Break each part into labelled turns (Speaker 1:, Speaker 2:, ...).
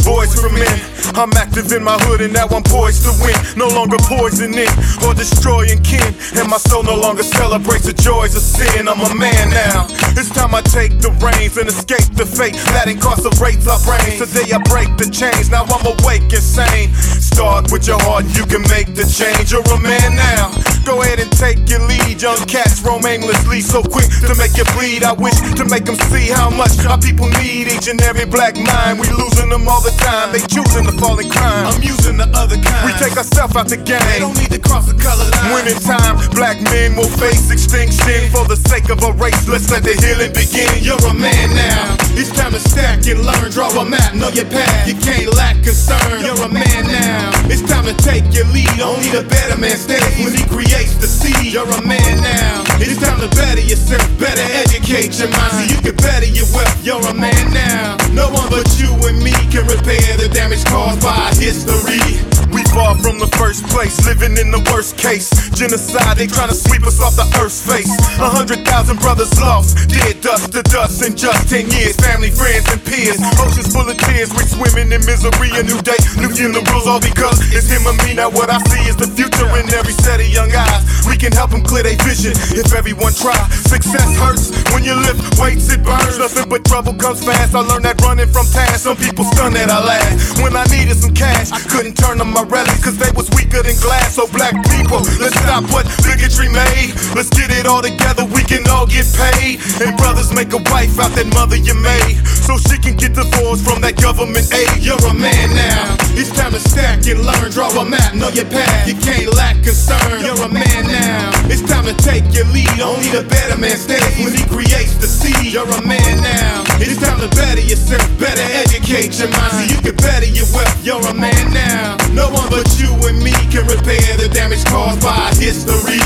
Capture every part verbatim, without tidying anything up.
Speaker 1: voice for men. I'm active in my hood and now I'm poised to win. No longer poisoning or destroying kin, and my soul no longer celebrates the joys of sin. I'm a man now. It's time I take the reins and escape the fate that incarcerates our brains. Today I break the chains, now I'm awake and sane. Start with your heart and you can make the change. You're a man now. Go ahead and take your lead. Young cats roam aimlessly, so quick to make you bleed. I wish to make them see how much our people need each and every black mind. We losing them all the time. They choosing to fall in crime. I'm using the other kind. We take ourselves out the game. They don't need to cross the color line. When in time, black men will face extinction. For the sake of a race, let's let the healing begin. You're a man now. It's time to stack and learn. Draw a map, know your path. You can't lack concern. You're a man now. It's time to take your lead. Only the better man stays when he creates the seed. You're a man now. It's time to better yourself. Better educate your mind so you can better your wealth. You're a man now. No one but you and me can repair the damage caused by history. We far from the first place, living in the worst case. Genocide, they trying to sweep us off the earth's face. A hundred thousand brothers lost, dead dust to dust in just ten years. Family, friends, and peers, oceans full of tears. We swimming in misery, a new day, new funerals, all because it's him or me. Now what I see is the future in every set of young eyes. We can help them clear their vision if everyone try. Success hurts when you lift weights, it burns. Nothing but trouble comes fast. I learned that running from task. Some people stun at I last. When I needed some cash, I couldn't turn on my rallies cause they was weaker than glass. So black people, let's stop what bigotry made. Let's get it all together, we can all get paid. And brothers, make a wife out that mother you made, so she can get divorced from that government aid. You're a man now. It's time to stack and learn. Draw a map, know your path. You can't lack concern. You're a man now. It's time to take your lead. Only the better man stays when he creates the seed. You're a man now. It's time to better yourself. Better educate your mind so you can better your wealth. You're a man now. No one but you and me can repair the damage caused by history.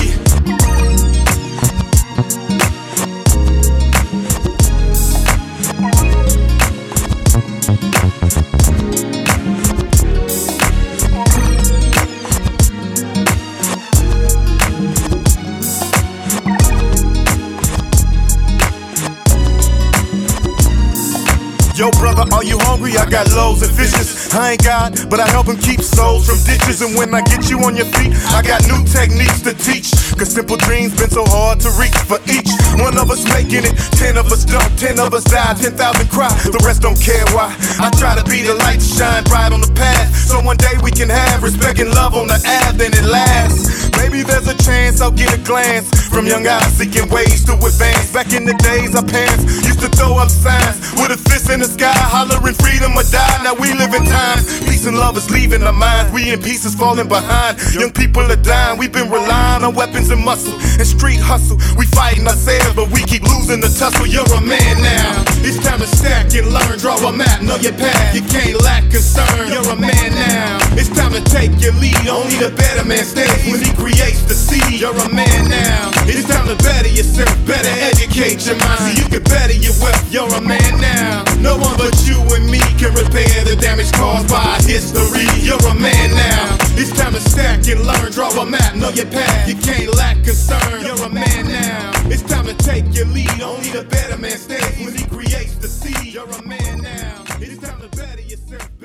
Speaker 1: Yo brother, are you hungry? I got loaves and fishes. I ain't God, but I help him keep souls from ditches. And when I get you on your feet, I got new techniques to teach. Cause simple dreams been so hard to reach. For each one of us making it, ten of us don't, ten of us die, ten thousand cry, the rest don't care why. I try to be the light to shine bright on the path, so one day we can have respect and love on the app, then it lasts. Maybe there's a chance I'll get a glance from young eyes seeking ways to advance. Back in the days our parents used to throw up signs with a fist in the sky, hollering freedom or die. Now we live in times peace and love is leaving our minds. We in pieces falling behind. Young people are dying. We've been relying on weapons and muscle and street hustle. We fighting ourselves, but we keep losing the tussle. You're a man now. It's time to stack and learn. Draw a map, know your path. You can't lack concern. You're a man now. It's time to take your lead. Only the better man stays when he creates the seed. You're a man now. It's time to better yourself. Better educate your mind so you can better your wealth. You're a man now. No one but you and me can repair the damage caused by history. You're a man now. It's time to stack and learn. Draw a map, know your path. You can't lack concern. You're a man now. It's time to take your lead. Only the better man stays when he creates the seed. You're a man now. It's time to better yourself.